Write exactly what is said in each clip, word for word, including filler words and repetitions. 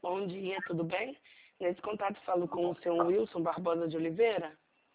Bom dia, tudo bem? Nesse contato falo com o senhor Wilson Barbosa de Oliveira.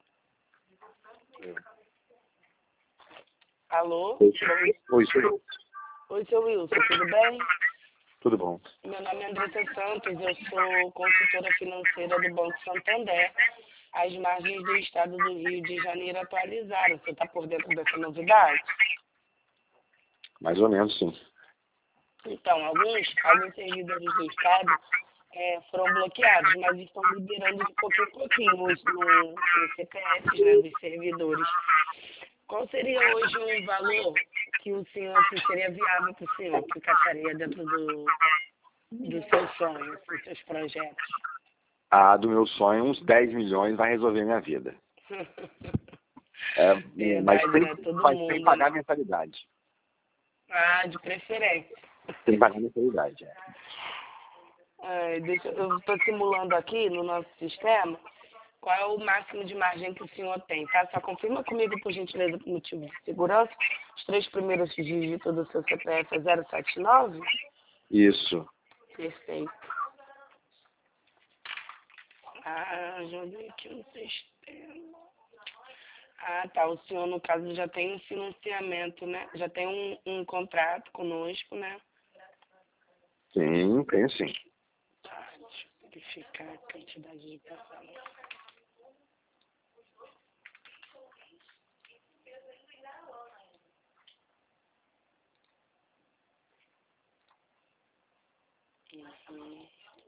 Alô? Oi, oi, senhor. Oi, senhor Wilson, tudo bem? Tudo bom. Meu nome é Andressa Santos, eu sou consultora financeira do Banco Santander. As margens do estado do Rio de Janeiro atualizaram. Você está por dentro dessa novidade? Mais ou menos, sim. Então, alguns, alguns servidores do estado é, foram bloqueados, mas estão liberando de pouquinho em pouquinho os, no, os C P Fs, né, dos servidores. Qual seria hoje um valor que o senhor, assim, seria viável para o senhor, que encaixaria dentro do, do seu sonho, dos seus projetos? Ah, do meu sonho, uns dez milhões vai resolver minha vida. É, Verdade, mas sem, né? Todo mas mundo, sem pagar né? mensalidade. Ah, de preferência. Sem pagar mensalidade, é. Ai, deixa, eu estou simulando aqui no nosso sistema qual é o máximo de margem que o senhor tem, tá? Só confirma comigo, por gentileza, por motivo de segurança. Os três primeiros dígitos do seu C P F é zero sete nove? Isso. Perfeito. Ah, já vi aqui no sistema. Ah, tá. O senhor, no caso, já tem um financiamento, né? Já tem um, um contrato conosco, né? Sim, tem sim. Tá, deixa eu verificar a quantidade de parcelas. Uhum.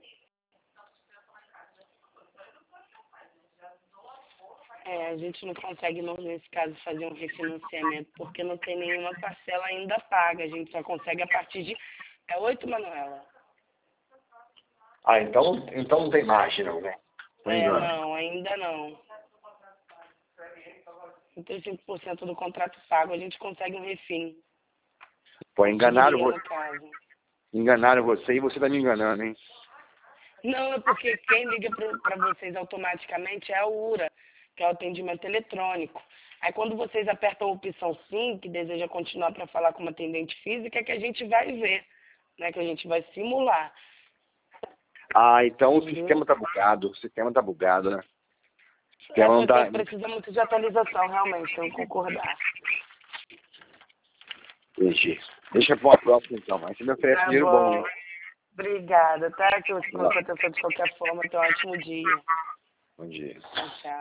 É, a gente não consegue, não, nesse caso, fazer um refinanciamento, porque não tem nenhuma parcela ainda paga. A gente só consegue a partir de... É oito, Manuela? Ah, então, então não tem margem não, né? Não É, engano. não, ainda não. trinta e cinco por cento do contrato pago, a gente consegue um refim. Pô, enganaram, Conseguiria, vo- no caso. enganaram você e você tá me enganando, hein? Não, é porque quem liga para vocês automaticamente é a U R A, que é o atendimento eletrônico. Aí quando vocês apertam a opção sim, que deseja continuar para falar com uma atendente física, é que a gente vai ver, né? Que a gente vai simular. Ah, então o Entendeu? sistema tá bugado. O sistema tá bugado, né? O É, sistema não porque tá... precisa muito de atualização, realmente, tenho que concordar. Entendi. Deixa pra uma próxima, então. Mas você me oferece Tá dinheiro bom, bom. hein? Obrigada, tá? Que eu Vai lá. sua atenção de qualquer forma. Tenha um ótimo dia. Bom dia. Tchau, tchau.